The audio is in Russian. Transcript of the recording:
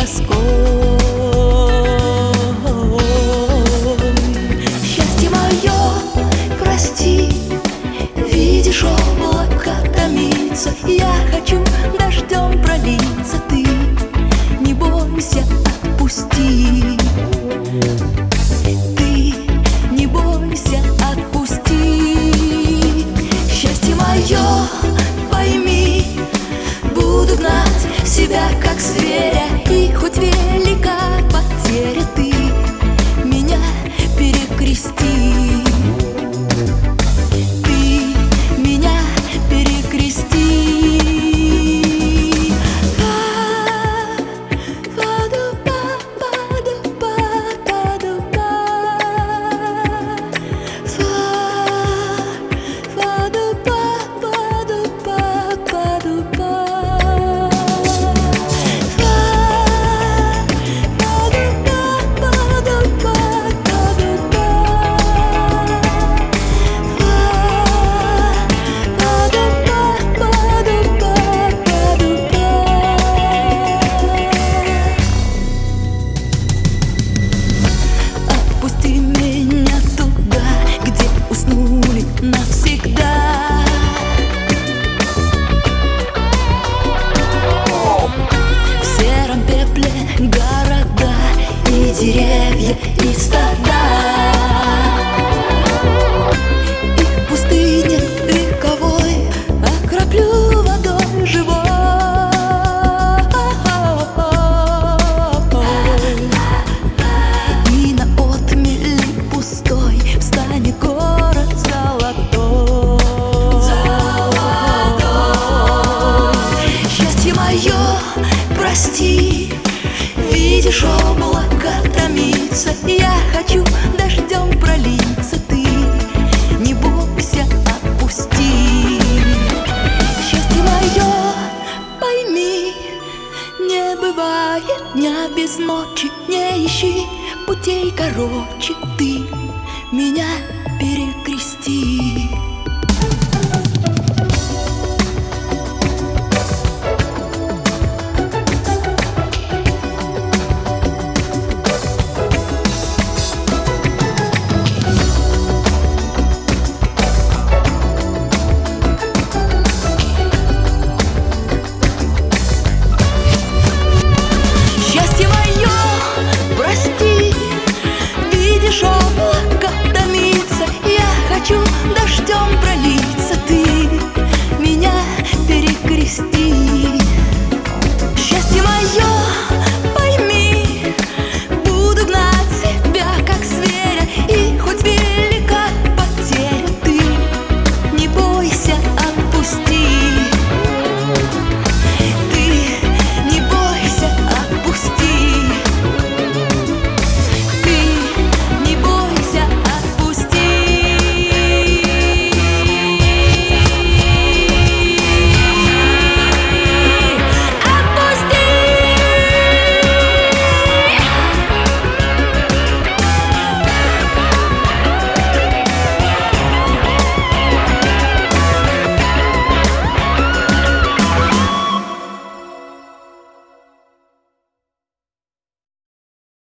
тоской. Счастье мое, прости, видишь, облако томится. Я хочу дождем пролиться, ты не бойся, отпусти. Ты не бойся, отпусти. Счастье мое, пойми, буду гнать себя, как зверя, и хоть велика потеря, ты меня перекрести. Ты меня перекрести. Отпусти меня туда, где уснули навсегда. В сером пепле города и деревья, и стада, и пустыни вековой окроплю водой живой. Прости, видишь, облако томится. Я хочу дождем пролиться, ты не бойся, отпусти. Счастье мое, пойми, не бывает дня без ночи. Не ищи путей короче, ты меня перекрести.